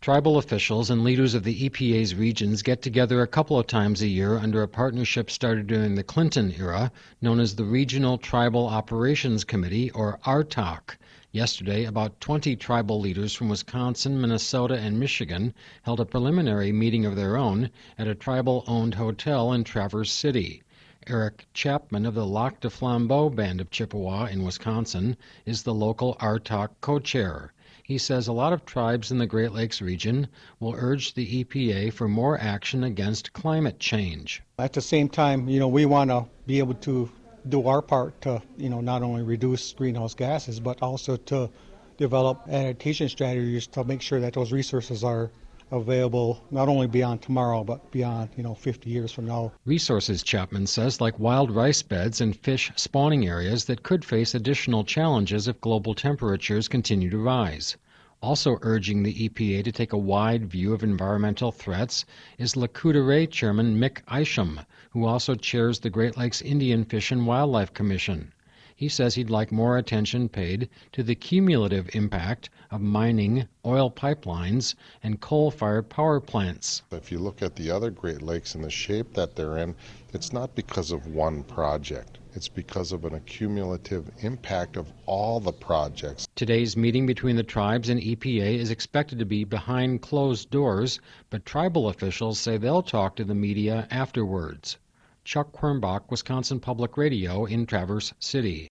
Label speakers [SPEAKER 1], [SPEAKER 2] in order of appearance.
[SPEAKER 1] Tribal officials and leaders of the EPA's regions get together a couple of times a year under a partnership started during the Clinton era known as the Regional Tribal Operations Committee, or RTOC. Yesterday, about 20 tribal leaders from Wisconsin, Minnesota, and Michigan held a preliminary meeting of their own at a tribal-owned hotel in Traverse City. Eric Chapman of the Lac du Flambeau Band of Chippewa in Wisconsin is the local RTOC co-chair. He says a lot of tribes in the Great Lakes region will urge the EPA for more action against climate change.
[SPEAKER 2] At the same time, we want to be able to do our part to, not only reduce greenhouse gases, but also to develop adaptation strategies to make sure that those resources are available not only beyond tomorrow, but beyond, 50 years from now.
[SPEAKER 1] Resources, Chapman says, like wild rice beds and fish spawning areas that could face additional challenges if global temperatures continue to rise. Also urging the EPA to take a wide view of environmental threats is Lakota Ray Chairman Mick Isham, who also chairs the Great Lakes Indian Fish and Wildlife Commission. He says he'd like more attention paid to the cumulative impact of mining, oil pipelines, and coal-fired power plants.
[SPEAKER 3] If you look at the other Great Lakes and the shape that they're in, it's not because of one project. It's because of an accumulative impact of all the projects.
[SPEAKER 1] Today's meeting between the tribes and EPA is expected to be behind closed doors, but tribal officials say they'll talk to the media afterwards. Chuck Quirmbach, Wisconsin Public Radio in Traverse City.